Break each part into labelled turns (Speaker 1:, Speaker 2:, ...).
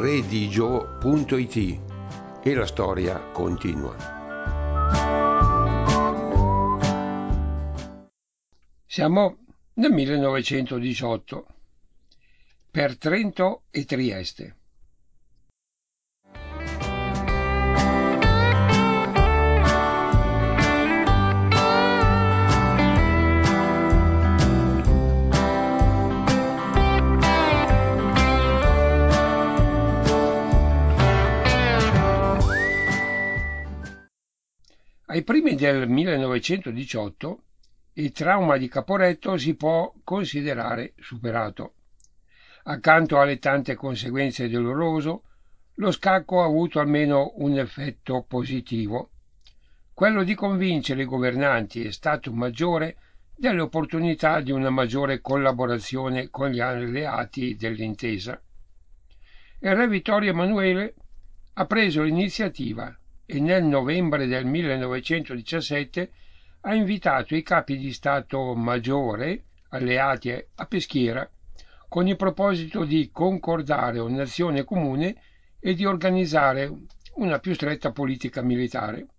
Speaker 1: redigio.it e la storia continua.
Speaker 2: Siamo nel 1918, per Trento e Trieste. Ai primi del 1918 il trauma di Caporetto si può considerare superato. Accanto alle tante conseguenze dolorose, lo scacco ha avuto almeno un effetto positivo. Quello di convincere i governanti e Stato Maggiore delle opportunità di una maggiore collaborazione con gli alleati dell'intesa. Il re Vittorio Emanuele ha preso l'iniziativa e nel novembre del 1917 ha invitato i capi di Stato Maggiore alleati a Peschiera con il proposito di concordare un'azione comune e di organizzare una più stretta politica militare.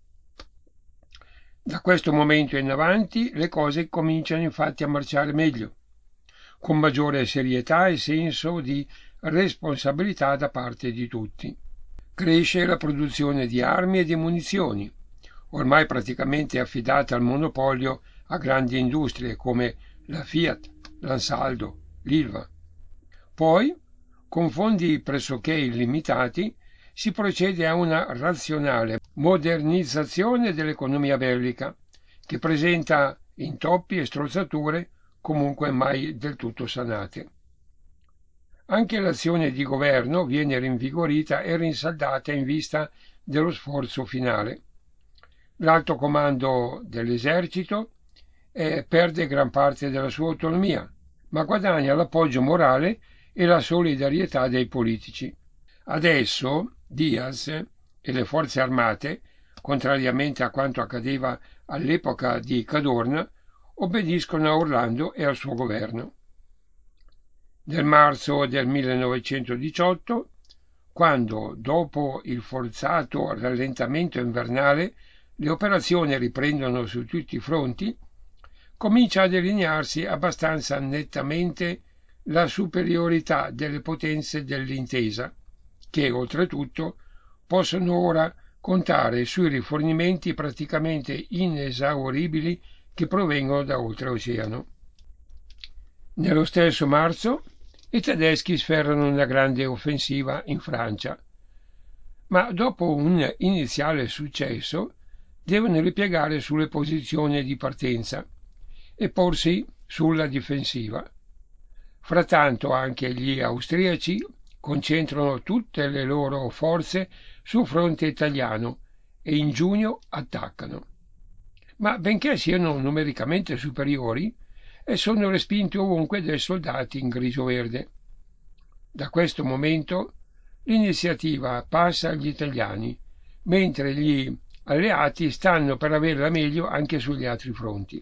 Speaker 2: Da questo momento in avanti le cose cominciano infatti a marciare meglio, con maggiore serietà e senso di responsabilità da parte di tutti. Cresce la produzione di armi e di munizioni, ormai praticamente affidata al monopolio a grandi industrie come la Fiat, l'Ansaldo, l'Ilva. Poi, con fondi pressoché illimitati, si procede a una razionale modernizzazione dell'economia bellica, che presenta intoppi e strozzature comunque mai del tutto sanate. Anche l'azione di governo viene rinvigorita e rinsaldata in vista dello sforzo finale. L'alto comando dell'esercito perde gran parte della sua autonomia, ma guadagna l'appoggio morale e la solidarietà dei politici. Adesso Diaz e le forze armate, contrariamente a quanto accadeva all'epoca di Cadorna, obbediscono a Orlando e al suo governo. Nel marzo del 1918, quando, dopo il forzato rallentamento invernale, le operazioni riprendono su tutti i fronti, comincia a delinearsi abbastanza nettamente la superiorità delle potenze dell'intesa, che oltretutto possono ora contare sui rifornimenti praticamente inesauribili che provengono da oltreoceano. Nello stesso marzo i tedeschi sferrano una grande offensiva in Francia, ma dopo un iniziale successo devono ripiegare sulle posizioni di partenza e porsi sulla difensiva. Frattanto anche gli austriaci concentrano tutte le loro forze sul fronte italiano e in giugno attaccano. Ma benché siano numericamente superiori, sono respinti ovunque dai soldati in grigio-verde. Da questo momento l'iniziativa passa agli italiani, mentre gli alleati stanno per avere la meglio anche sugli altri fronti.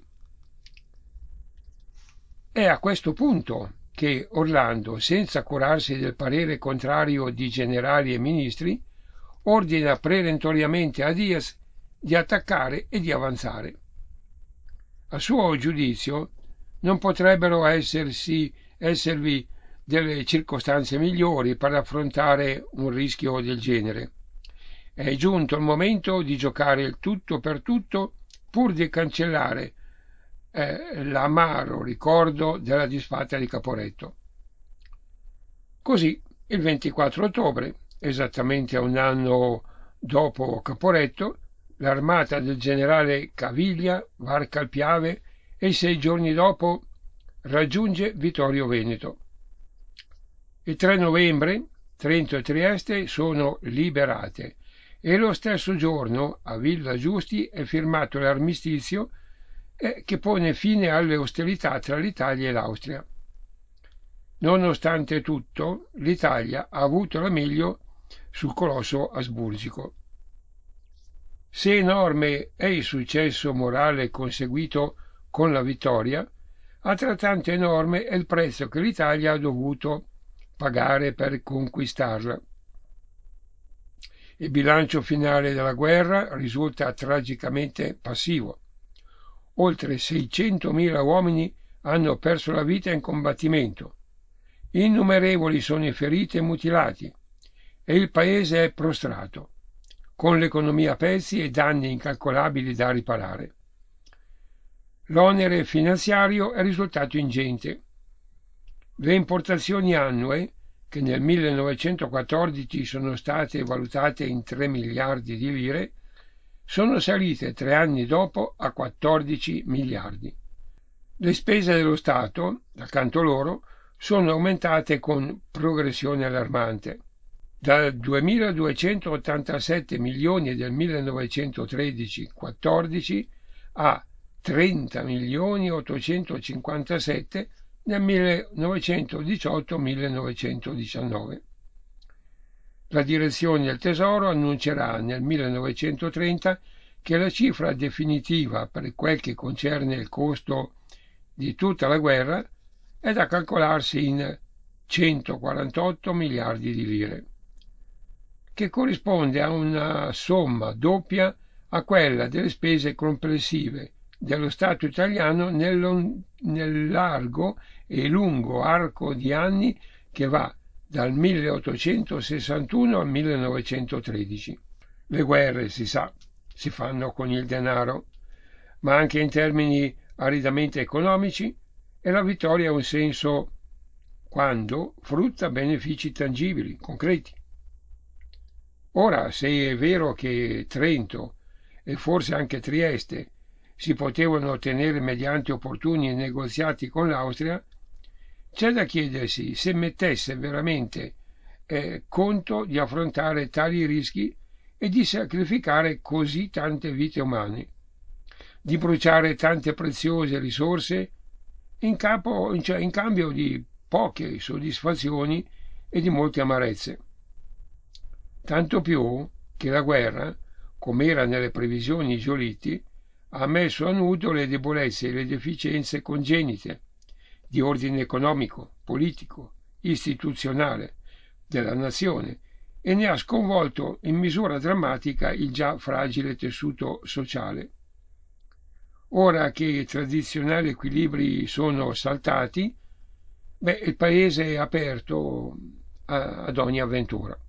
Speaker 2: È a questo punto che Orlando, senza curarsi del parere contrario di generali e ministri, ordina perentoriamente a Diaz di attaccare e di avanzare. A suo giudizio non potrebbero esservi delle circostanze migliori per affrontare un rischio del genere. È giunto il momento di giocare il tutto per tutto pur di cancellare l'amaro ricordo della disfatta di Caporetto. Così, il 24 ottobre, esattamente a un anno dopo Caporetto, l'armata del generale Caviglia varca il Piave e 6 giorni dopo raggiunge Vittorio Veneto. Il 3 novembre Trento e Trieste sono liberate e lo stesso giorno a Villa Giusti è firmato l'armistizio che pone fine alle ostilità tra l'Italia e l'Austria. Nonostante tutto, l'Italia ha avuto la meglio sul colosso asburgico. Se enorme è il successo morale conseguito con la vittoria, altrettanto enorme è il prezzo che l'Italia ha dovuto pagare per conquistarla. Il bilancio finale della guerra risulta tragicamente passivo. Oltre 600.000 uomini hanno perso la vita in combattimento. Innumerevoli sono i feriti e mutilati e il paese è prostrato, con l'economia a pezzi e danni incalcolabili da riparare. L'onere finanziario è risultato ingente. Le importazioni annue, che nel 1914 sono state valutate in 3 miliardi di lire, sono salite 3 anni dopo a 14 miliardi. Le spese dello Stato, dal canto loro, sono aumentate con progressione allarmante. Da 2.287 milioni del 1913-14 a 30 milioni 857 nel 1918-1919. La direzione del Tesoro annuncerà nel 1930 che la cifra definitiva per quel che concerne il costo di tutta la guerra è da calcolarsi in 148 miliardi di lire, che corrisponde a una somma doppia a quella delle spese complessive dello Stato italiano nel largo e lungo arco di anni che va dal 1861 al 1913. Le guerre, si sa, si fanno con il denaro, ma anche in termini aridamente economici, e la vittoria ha un senso quando frutta benefici tangibili, concreti. Ora, se è vero che Trento e forse anche Trieste si potevano ottenere mediante opportuni negoziati con l'Austria, c'è da chiedersi se mettesse veramente conto di affrontare tali rischi e di sacrificare così tante vite umane, di bruciare tante preziose risorse in cambio di poche soddisfazioni e di molte amarezze. Tanto più che la guerra, come era nelle previsioni di Giolitti, ha messo a nudo le debolezze e le deficienze congenite di ordine economico, politico, istituzionale della nazione e ne ha sconvolto in misura drammatica il già fragile tessuto sociale. Ora che i tradizionali equilibri sono saltati, il paese è aperto ad ogni avventura.